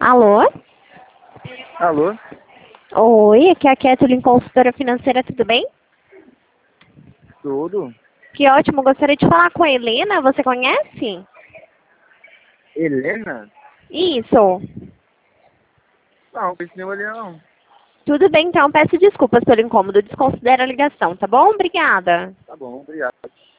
Alô? Alô? Oi, aqui é a Kathleen, consultora financeira, tudo bem? Tudo? Que ótimo, gostaria de falar com a Helena, você conhece? Helena? Isso. Não, esse não é não. Tudo bem, então peço desculpas pelo incômodo, desconsidera a ligação, tá bom? Obrigada. Tá bom, obrigado.